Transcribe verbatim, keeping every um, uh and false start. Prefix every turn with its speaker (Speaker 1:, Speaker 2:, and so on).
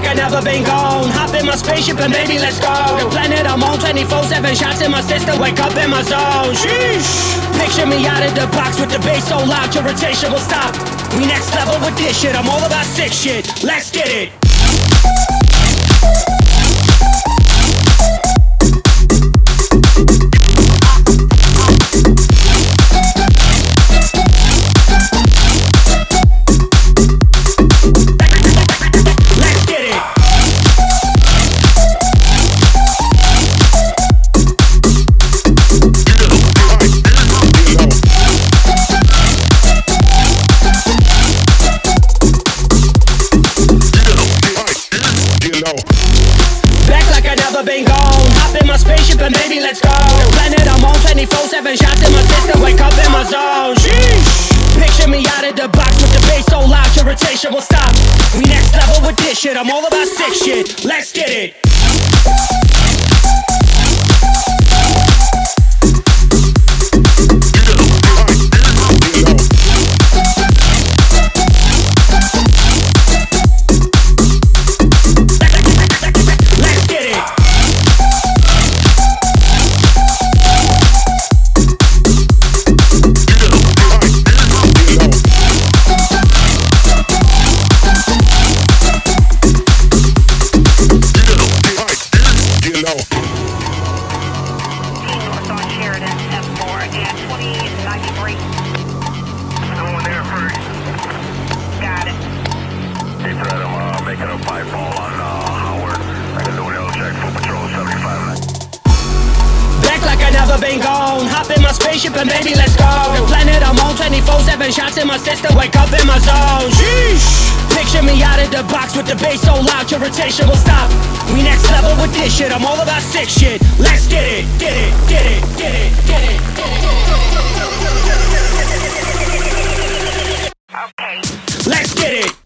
Speaker 1: like I never been gone. Hop in my spaceship and baby, let's go. The planet I'm on, twenty-four seven shots in my system. Wake up in my zone. Sheesh. Picture me out of the box with the bass so loud your rotation will stop. We next level with this shit. I'm all about sick shit. Let's get it. Been gone. Hop in my spaceship and baby, let's go. The planet I'm on, twenty-four seven shots in my system. Wake up in my zone. Sheesh. Picture me out of the box with the bass so loud your rotation will stop. We next level with this shit. I'm all about sick shit. Let's get it. Been gone. Hop in my spaceship and baby, let's go. The planet I'm on, twenty-four seven shots in my system. Wake up in my zone. Sheesh. Picture me out of the box with the bass so loud your rotation will stop. We next level with this shit. I'm all about sick shit. Let's get it, get it, get it, get it, get it, get it. Okay. Let's get it.